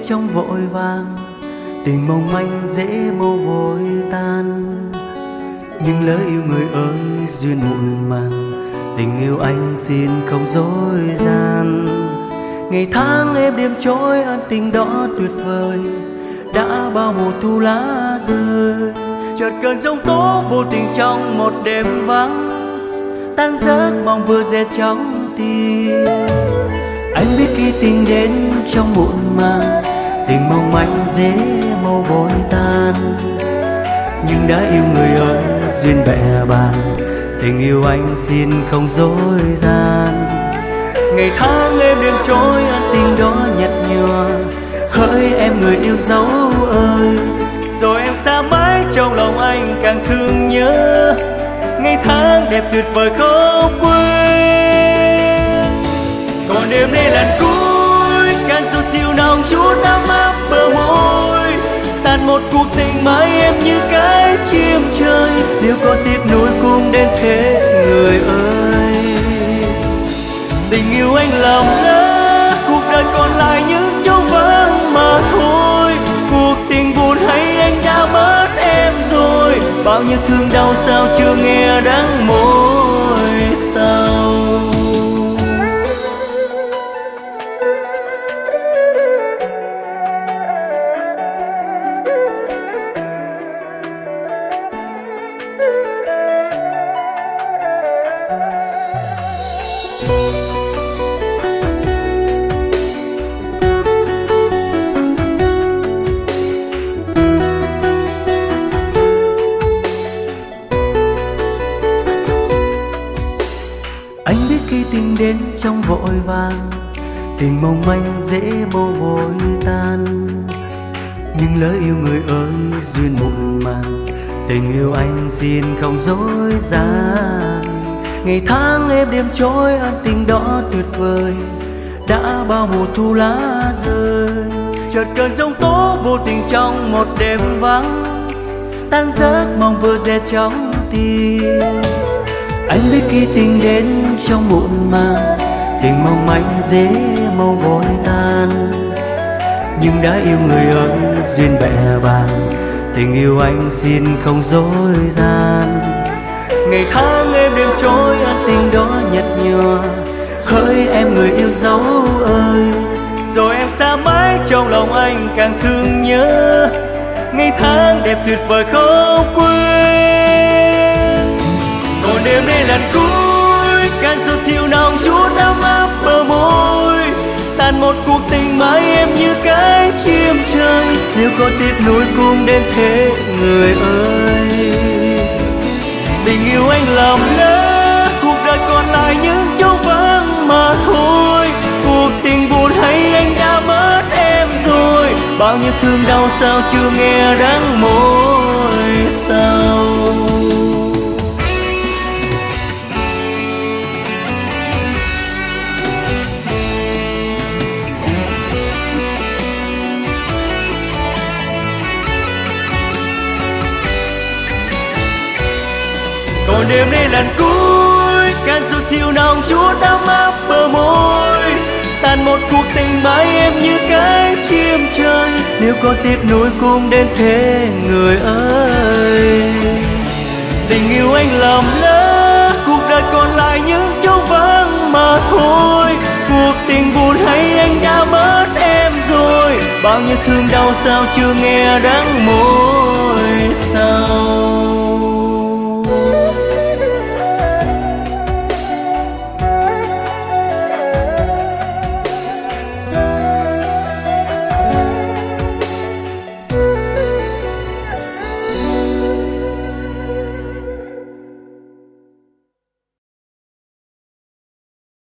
trong vội vàng, tình mong manh dễ mau vội tan. Nhưng lỡ yêu người ơi duyên muộn màng, tình yêu anh xin không dối gian. Ngày tháng êm đêm trôi ân tình đó tuyệt vời, đã bao mùa thu lá rơi. Chợt cơn giông tố vô tình trong một đêm vắng, tan giấc mong vừa dệt trong tim. Anh biết khi tình đến trong muộn màng, tình mong manh dễ mau vội tan. Nhưng đã yêu người ơi duyên bẹ bàng, tình yêu anh xin không dối gian. Ngày tháng êm đêm trôi ân tình đó nhạt nhòa, hỡi em người yêu dấu ơi. Rồi em xa mãi trong lòng anh càng thương nhớ, ngày tháng đẹp tuyệt vời không quên. Còn đêm nay lần cuối càng sâu siêu nồng chút ấm áp bờ môi, tàn một cuộc tình mãi em như cái chim trời. Nếu có tiếc nuối cũng đến thế người ơi. Tình yêu anh lầm lỡ, cuộc đời còn lại những trống vắng mà thôi. Cuộc tình buồn hay anh đã mất em rồi, bao nhiêu thương đau sao chưa nghe đắng môi sau. Anh biết khi tình đến trong vội vàng, tình mong manh dễ mau vội tan. Nhưng lỡ yêu người ơi duyên muộn màng, tình yêu anh xin không dối gian. Ngày tháng êm đêm trôi ân tình đó tuyệt vời, đã bao mùa thu lá rơi. Chợt cơn giông tố vô tình trong một đêm vắng, tan giấc mong vừa dệt trong tim. Anh biết khi tình đến trong muộn màng, tình mong manh dễ mau vội tan. Nhưng đã yêu người ơi duyên bẹ bàng, tình yêu anh xin không dối gian. Ngày tháng êm đêm trôi ân tình đó nhạt nhòa, hỡi em người yêu dấu ơi. Rồi em xa mãi trong lòng anh càng thương nhớ, ngày tháng đẹp tuyệt vời không quên. Còn đêm nay lần cuối càng sâu siêu nồng chút ấm áp bờ môi, tàn một cuộc tình mãi em như cái chim trời. Nếu có tiếc nuối cũng đến thế người ơi. Tình yêu anh lầm lỡ, cuộc đời còn lại những trống vắng mà thôi. Cuộc tình buồn hay anh đã mất em rồi, bao nhiêu thương đau sao chưa nghe đắng môi sau. Còn đêm nay lần cuối càng sâu siêu nồng chút ấm áp bờ môi, tàn một cuộc tình mãi em như cái chim trời. Nếu có tiếc nuối cũng đến thế người ơi. Tình yêu anh lầm lỡ, cuộc đời còn lại những trống vắng mà thôi. Cuộc tình buồn hay anh đã mất em rồi, bao nhiêu thương đau sao chưa nghe đắng môi sau.